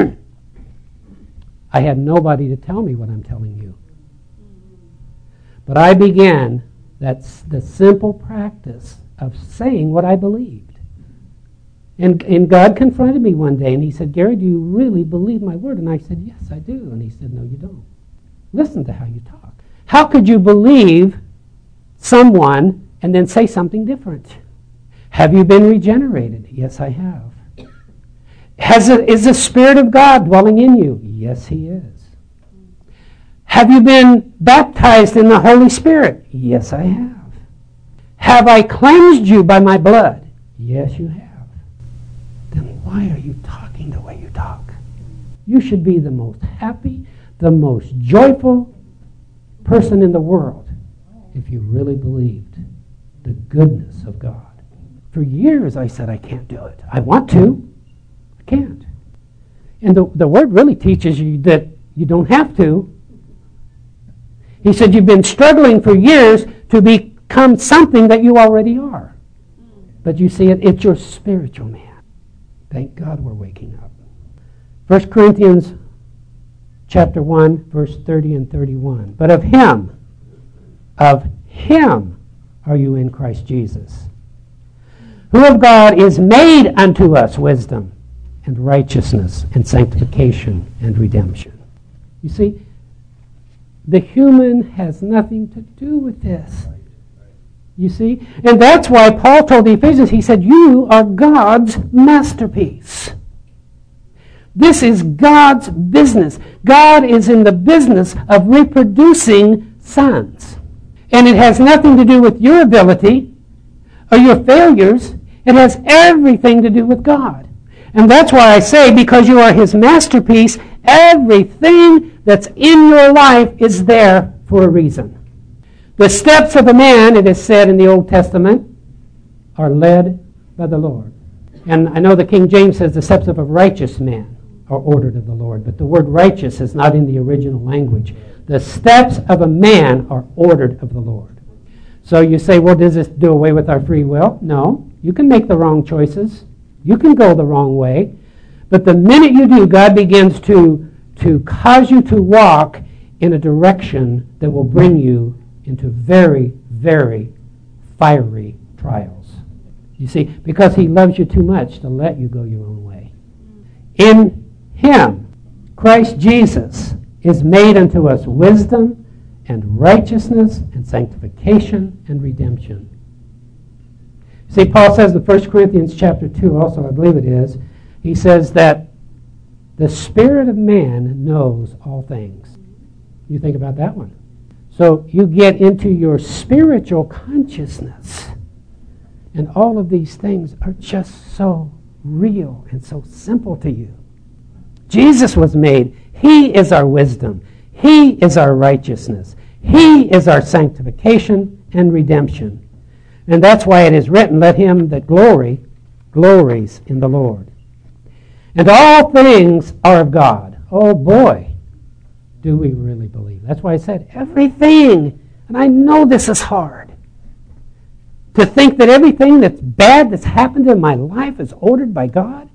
I had nobody to tell me what I'm telling you. But I began that's the simple practice of saying what I believed. And, and God confronted me one day and he said, Gary, do you really believe my word? And I said, yes, I do. And he said, no, you don't. Listen to how you talk. How could you believe someone and then say something different? Have you been regenerated? Yes, I have. Has it, is the Spirit of God dwelling in you? Yes, He is. Have you been baptized in the Holy Spirit? Yes, I have. Have I cleansed you by my blood? Yes, you have. Then why are you talking the way you talk? You should be the most happy, the most joyful person in the world if you really believed the goodness of God. For years I said I can't do it. I want to. I can't. And the, the Word really teaches you that you don't have to. He said you've been struggling for years to become something that you already are. But you see, it, it's your spiritual man. Thank God we're waking up. First Corinthians chapter one, verse thirty and thirty-one. But of him, of him are you in Christ Jesus, who of God is made unto us wisdom and righteousness and sanctification and redemption. You see, the human has nothing to do with this. You see? And that's why Paul told the Ephesians, he said, you are God's masterpiece. This is God's business. God is in the business of reproducing sons. And it has nothing to do with your ability or your failures. It has everything to do with God. And that's why I say, because you are his masterpiece, everything that's in your life is there for a reason. The steps of a man, it is said in the Old Testament, are led by the Lord. And I know the King James says the steps of a righteous man are ordered of the Lord, but the word righteous is not in the original language. The steps of a man are ordered of the Lord. So you say, well, does this do away with our free will? No. You can make the wrong choices. You can go the wrong way. But the minute you do, God begins to, to cause you to walk in a direction that will bring you into very, very fiery trials. You see, because he loves you too much to let you go your own way. In him, Christ Jesus is made unto us wisdom and righteousness and sanctification and redemption. See, Paul says in First Corinthians chapter two also, I believe it is, he says that the spirit of man knows all things. You think about that one. So you get into your spiritual consciousness, and all of these things are just so real and so simple to you. Jesus was made. He is our wisdom. He is our righteousness. He is our sanctification and redemption. And that's why it is written, let him that glory, glories in the Lord. And all things are of God. Oh boy, do we really believe. That's why I said everything, and I know this is hard, to think that everything that's bad that's happened in my life is ordered by God.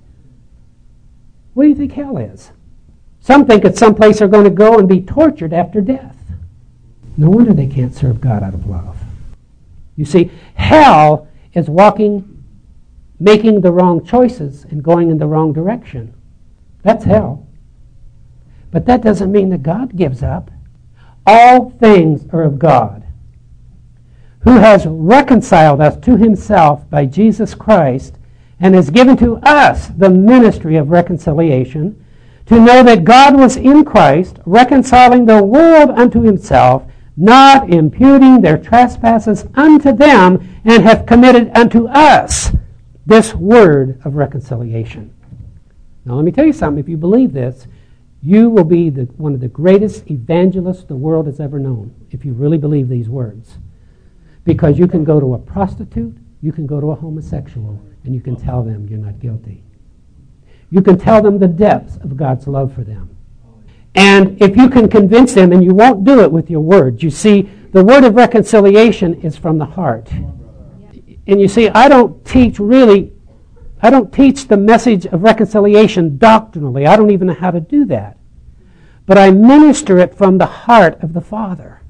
What do you think hell is? Some think it's someplace they're going to go and be tortured after death. No wonder they can't serve God out of love. You see, hell is walking, making the wrong choices and going in the wrong direction. That's hell. But that doesn't mean that God gives up. All things are of God, who has reconciled us to himself by Jesus Christ and has given to us the ministry of reconciliation, to know that God was in Christ, reconciling the world unto himself, not imputing their trespasses unto them, and hath committed unto us this word of reconciliation. Now let me tell you something. If you believe this, you will be the, one of the greatest evangelists the world has ever known, if you really believe these words. Because you can go to a prostitute, you can go to a homosexual, and you can tell them you're not guilty. You can tell them the depths of God's love for them. And if you can convince them, and you won't do it with your words, you see, the word of reconciliation is from the heart. And you see, I don't teach really, I don't teach the message of reconciliation doctrinally. I don't even know how to do that. But I minister it from the heart of the Father.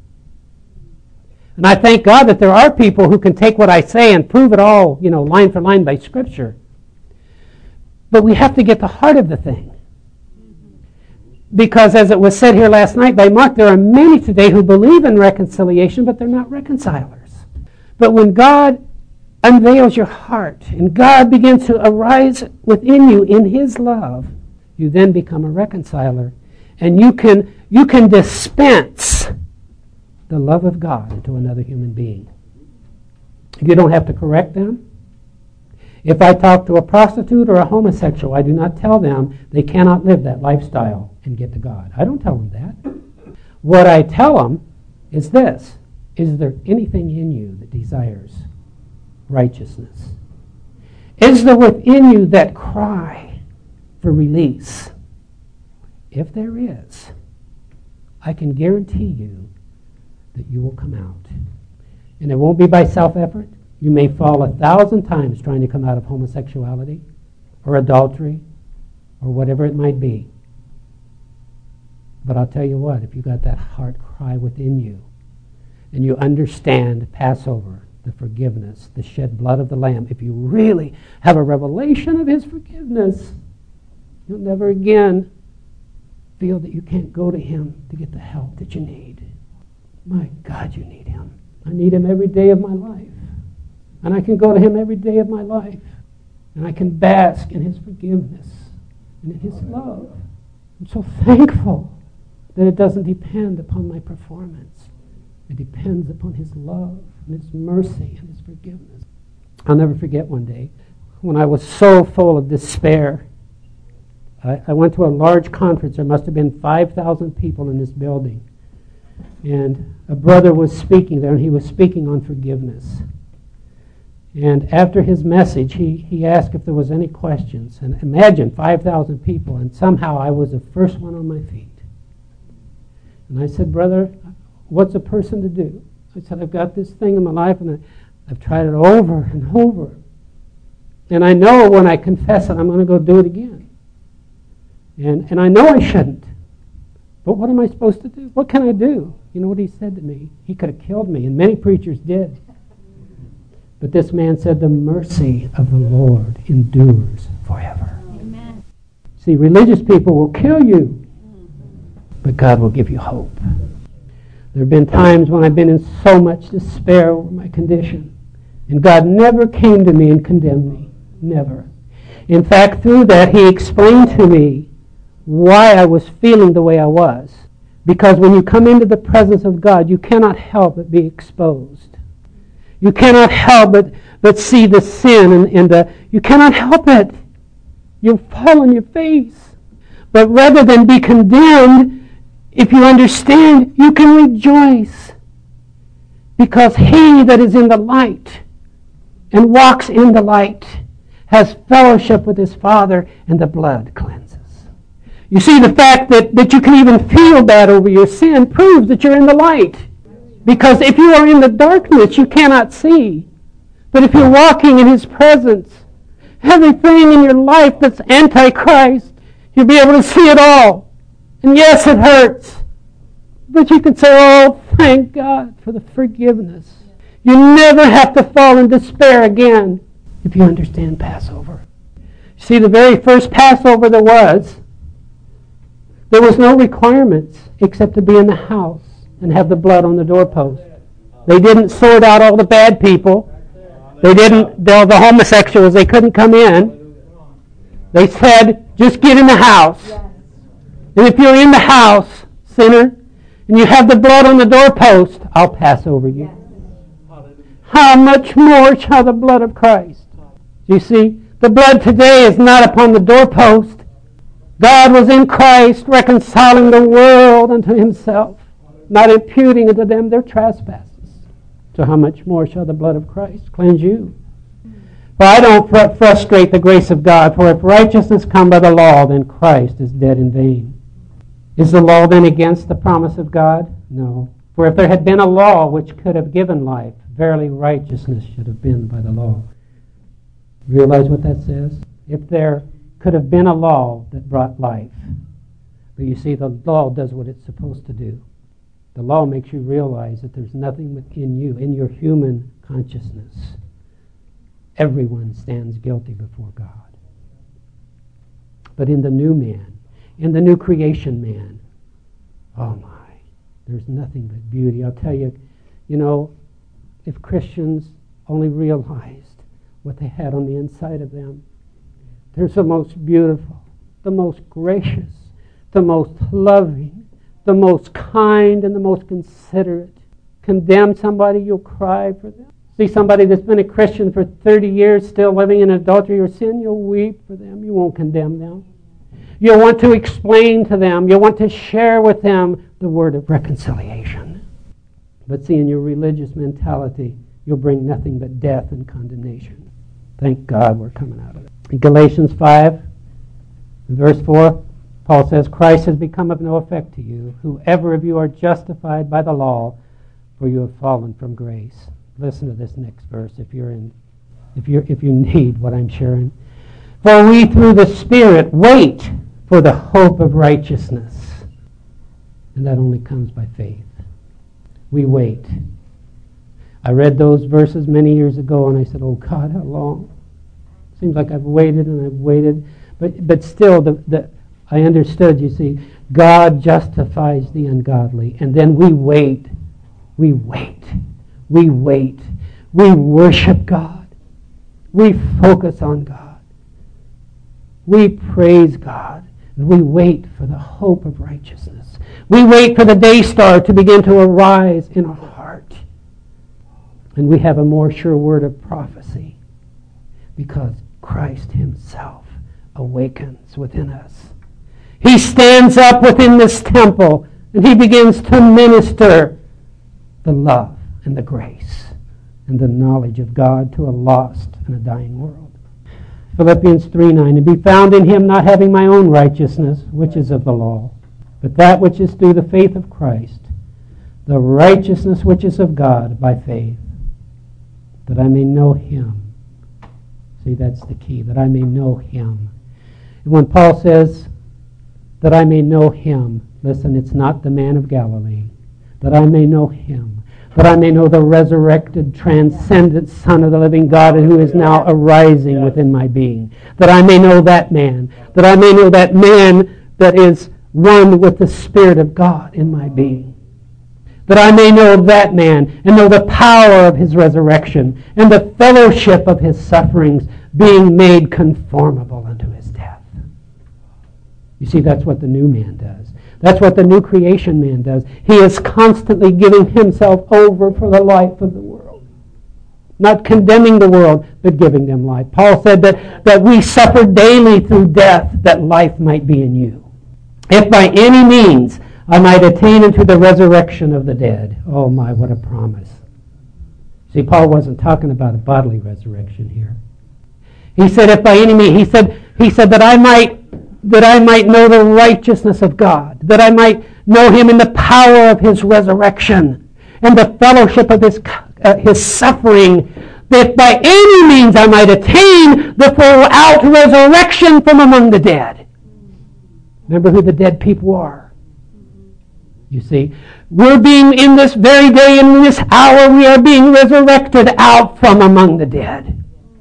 And I thank God that there are people who can take what I say and prove it all, you know, line for line by Scripture. But we have to get the heart of the thing. Because as it was said here last night by Mark, there are many today who believe in reconciliation, but they're not reconcilers. But when God unveils your heart and God begins to arise within you in his love, you then become a reconciler. And you can, you can dispense the love of God into another human being. You don't have to correct them. If I talk to a prostitute or a homosexual, I do not tell them they cannot live that lifestyle and get to God. I don't tell them that. What I tell them is this: is there anything in you that desires righteousness? Is there within you that cry for release? if there is, I can guarantee you that you will come out. And it won't be by self-effort. You may fall a thousand times trying to come out of homosexuality or adultery or whatever it might be. But I'll tell you what, if you got that heart cry within you and you understand Passover, the forgiveness, the shed blood of the Lamb, if you really have a revelation of his forgiveness, you'll never again feel that you can't go to him to get the help that you need. My God, you need him. I need him every day of my life. And I can go to him every day of my life. And I can bask in his forgiveness and in his love. I'm so thankful that it doesn't depend upon my performance. It depends upon his love and his mercy and his forgiveness. I'll never forget one day when I was so full of despair. I, I went to a large conference. There must have been five thousand people in this building. And a brother was speaking there, and he was speaking on forgiveness. And after his message, he, he asked if there was any questions. And imagine five thousand people, and somehow I was the first one on my feet. And I said, brother, what's a person to do? I said, I've got this thing in my life, and I, I've tried it over and over. And I know when I confess it, I'm going to go do it again. And, and I know I shouldn't. But what am I supposed to do? What can I do? You know what he said to me? He could have killed me, and many preachers did. But this man said, the mercy of the Lord endures forever. Amen. See, religious people will kill you, but God will give you hope. There have been times when I've been in so much despair over my condition, and God never came to me and condemned me. Never. In fact, through that, he explained to me why I was feeling the way I was. Because when you come into the presence of God, you cannot help but be exposed. You cannot help but, but see the sin, and, and the, you cannot help it. You'll fall on your face. But rather than be condemned, if you understand, you can rejoice. Because he that is in the light and walks in the light has fellowship with his Father, and the blood cleanses. You see, the fact that, that you can even feel bad over your sin proves that you're in the light. Because if you are in the darkness, you cannot see. But if you're walking in his presence, everything in your life that's antichrist, you'll be able to see it all. And yes, it hurts. But you can say, oh, thank God for the forgiveness. You never have to fall in despair again if you understand Passover. See, the very first Passover there was, there was no requirements except to be in the house and have the blood on the doorpost. They didn't sort out all the bad people. They didn't, the, the homosexuals, they couldn't come in. They said, just get in the house. And if you're in the house, sinner, and you have the blood on the doorpost, I'll pass over you. How much more shall the blood of Christ? You see, the blood today is not upon the doorpost. God was in Christ reconciling the world unto himself, not imputing unto them their trespasses. So how much more shall the blood of Christ cleanse you? For I don't fr- frustrate the grace of God, for if righteousness come by the law, then Christ is dead in vain. Is the law then against the promise of God? No. For if there had been a law which could have given life, verily righteousness should have been by the law. Realize what that says? If there could have been a law that brought life. But you see, the law does what it's supposed to do. The law makes you realize that there's nothing within you, in your human consciousness. Everyone stands guilty before God. But in the new man, in the new creation man, oh my, there's nothing but beauty. I'll tell you, you know, if Christians only realized what they had on the inside of them, they're the most beautiful, the most gracious, the most loving, the most kind, and the most considerate. Condemn somebody, you'll cry for them. See somebody that's been a Christian for thirty years still living in adultery or sin, you'll weep for them. You won't condemn them. You'll want to explain to them. You'll want to share with them the word of reconciliation. But see, in your religious mentality, you'll bring nothing but death and condemnation. Thank God we're coming out of it. In Galatians five, verse four, Paul says, Christ has become of no effect to you, whoever of you are justified by the law, for you have fallen from grace. Listen to this next verse if you're in, if you if you need what I'm sharing. For we through the Spirit wait for the hope of righteousness. And that only comes by faith. We wait. I read those verses many years ago and I said, oh God, how long? Seems like I've waited and I've waited. But but still, the, the I understood, you see, God justifies the ungodly. And then we wait. We wait. We wait. We worship God. We focus on God. We praise God. And we wait for the hope of righteousness. We wait for the day star to begin to arise in our heart. And we have a more sure word of prophecy because Christ himself awakens within us. He stands up within this temple and he begins to minister the love and the grace and the knowledge of God to a lost and a dying world. Philippians three nine, and be found in him, not having my own righteousness, which is of the law, but that which is through the faith of Christ, the righteousness which is of God by faith, that I may know him. See, that's the key, that I may know him. And when Paul says that I may know him, listen, it's not the man of Galilee, that I may know him, that I may know the resurrected, transcendent Son of the living God who is now arising within my being, that I may know that man, that I may know that man that is one with the Spirit of God in my being, that I may know that man and know the power of his resurrection and the fellowship of his sufferings, being made conformable unto his death. You see, that's what the new man does. That's what the new creation man does. He is constantly giving himself over for the life of the world. Not condemning the world, but giving them life. Paul said that, that we suffer daily through death, that life might be in you. If by any means I might attain unto the resurrection of the dead. Oh my, what a promise. See, Paul wasn't talking about a bodily resurrection here. He said, if by any means, he said, he said that I might that I might know the righteousness of God, that I might know him in the power of his resurrection and the fellowship of his, uh, his suffering, that by any means I might attain the full-out resurrection from among the dead. Remember who the dead people are. You see, we're being, in this very day, in this hour, we are being resurrected out from among the dead.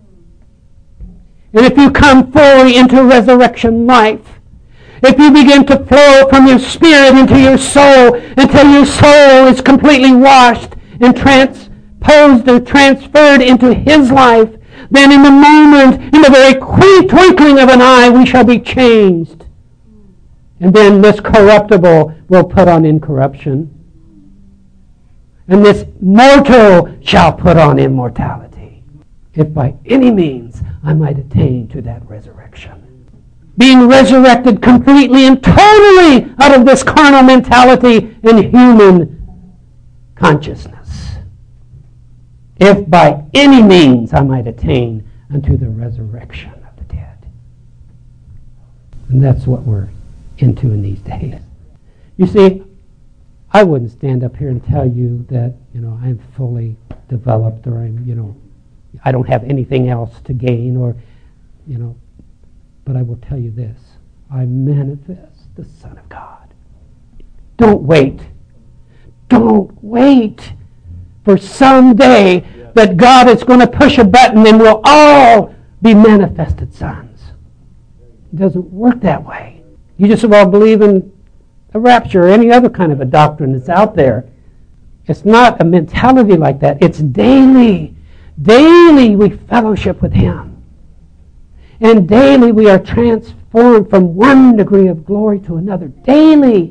And if you come fully into resurrection life, if you begin to flow from your spirit into your soul until your soul is completely washed and transposed or transferred into his life, then in the moment, in the very twinkling of an eye, we shall be changed. And then this corruptible will put on incorruption. And this mortal shall put on immortality. If by any means I might attain to that resurrection. Being resurrected completely and totally out of this carnal mentality and human consciousness. If by any means I might attain unto the resurrection of the dead. And that's what we're into in these days. You see, I wouldn't stand up here and tell you that, you know, I'm fully developed or I'm, you know, I don't have anything else to gain or, you know, but I will tell you this. I manifest the Son of God. Don't wait. Don't wait for someday that God is going to push a button and we'll all be manifested sons. It doesn't work that way. You just well believe in a rapture or any other kind of a doctrine that's out there. It's not a mentality like that. It's daily. Daily we fellowship with him. And daily we are transformed from one degree of glory to another. Daily.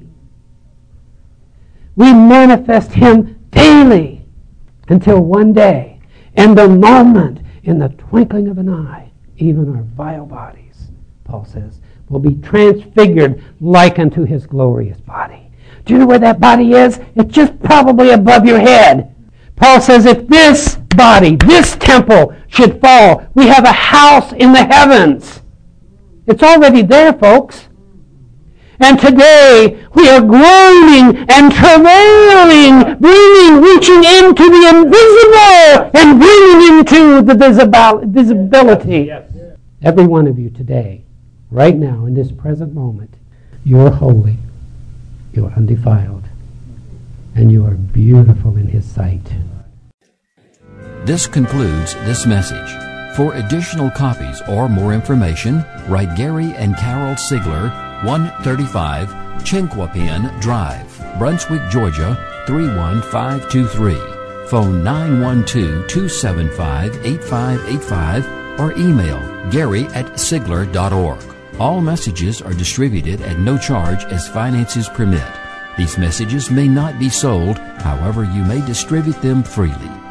We manifest him daily until one day, in the moment, in the twinkling of an eye, even our vile bodies, Paul says, will be transfigured like unto his glorious body. Do you know where that body is? It's just probably above your head. Paul says if this body, this temple should fall, we have a house in the heavens. It's already there, folks. And today we are groaning and travailing, bringing, reaching into the invisible and bringing into the visible, visibility. Yes. Every one of you today, right now, in this present moment, you are holy, you are undefiled, and you are beautiful in His sight. This concludes this message. For additional copies or more information, write Gary and Carol Sigler, one thirty-five Chinquapin Drive, Brunswick, Georgia, three one five two three. Phone nine one two, two seven five, eight five eight five or email gary at sigler dot org. All messages are distributed at no charge as finances permit. These messages may not be sold, however, you may distribute them freely.